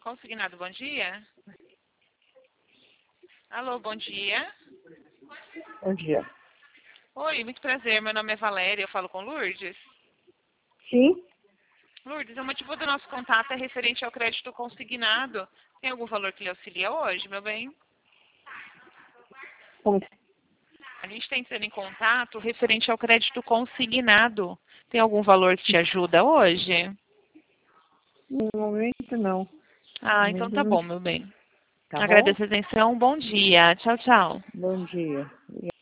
Consignado, bom dia. Alô, bom dia. Bom dia. Oi, muito prazer. Meu nome é Valéria, eu falo com Lourdes. Sim? Lourdes, o motivo do nosso contato é referente ao crédito consignado. Tem algum valor que lhe auxilia hoje, meu bem? Como que... A gente está entrando em contato referente ao crédito consignado. Tem algum valor que te ajuda hoje? No momento, não. Ah, No então momento, tá não. bom, meu bem. Tá bom? Agradeço a atenção. Bom dia. Tchau, tchau. Bom dia.